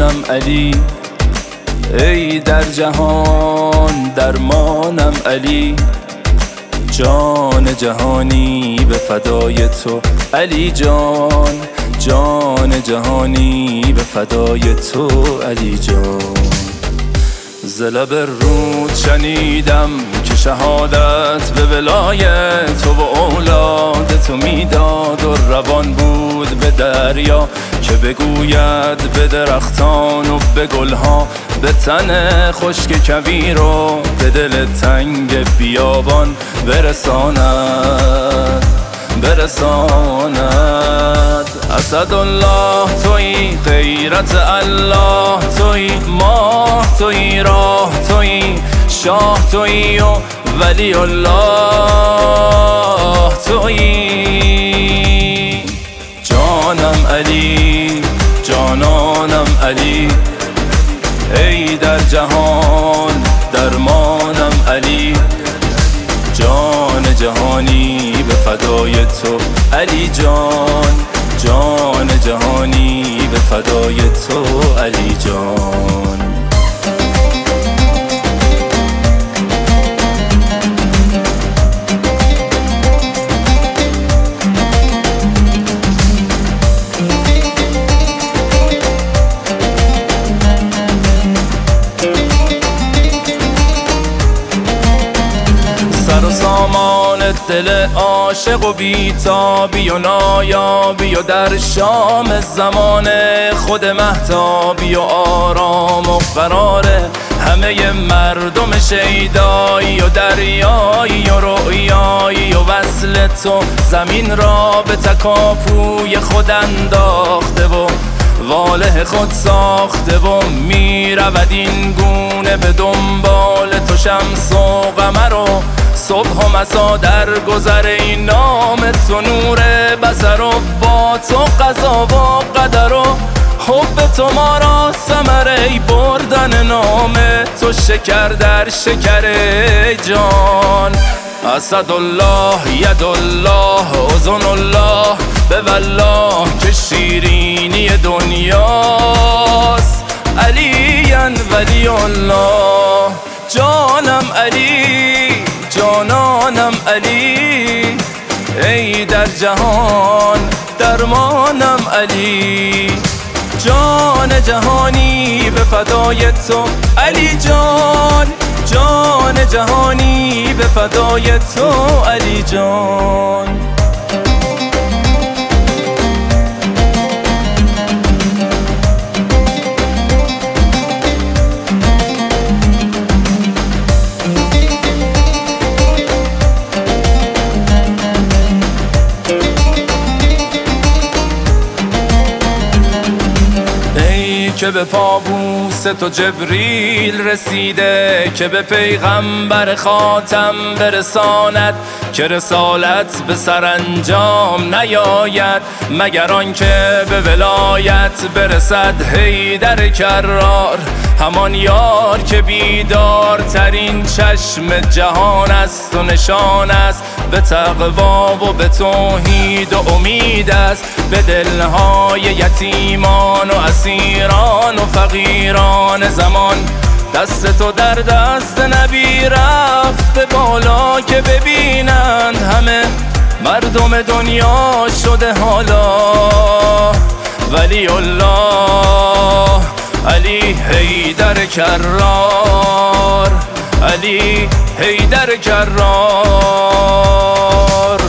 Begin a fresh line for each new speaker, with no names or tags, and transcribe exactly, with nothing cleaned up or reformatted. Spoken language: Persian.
جانم علی، ای در جهان درمانم علی، جان جهانی به فدای تو علی جان، جان جهانی به فدای تو علی جان. ز لب رود شنیدم که شهادت به ولایت تو و اولاد تو میداد و روان بود به دریا که بگوید به درختان و به گلها، به تن خشک کویر و به دل تنگ بیابان برساند برساند. اسدالله تویی، غیرت الله تویی، ماه تویی، راه تویی، شاه تویی و ولی الله تویی. جانم علی، جانانم علی، ای در جهان درمانم علی، جان جهانی به فدای تو علی جان، جان جهانی به فدای تو علی جان. سر و سامان دل عاشق و بیتابی و نایابی و در شام زمان خود مهتابی و آرام و قرار همه مردم شیدایی و دریایی و رؤیایی و وصل تو زمین را به تکاپوی خود انداخته و واله خود ساخته و می رود این گونه به دنبال تو شمس و قمر و صبح و مسا در گذر این نام تو نور بصر و با تو قضا و قدر و حب تو ما را ثمره بردن نام تو شکر در شکر جان. اسدالله یدالله اذن الله به والله که شیرینی دنیاست علی ولی الله. جانم علی، جانانم علی، ای در جهان درمانم علی، جان جهانی به فدای تو علی جان، جان جهانی به فدای تو علی جان. که به پابوس تو جبریل رسیده که به پیغمبر خاتم برساند که رسالت به سرانجام نیاید مگر آنکه به ولایت برسد حیدر کرار، همان یار که بیدارترین چشم جهان است و نشان است به تقوا و به توحید و امید است به دلهای یتیمان و اسیران و فقیران زمان. دست تو در دست نبی رفت به بالا که ببینند همه مردم دنیا شده حالا ولی الله علی حیدر کرار، علی حیدر کرار.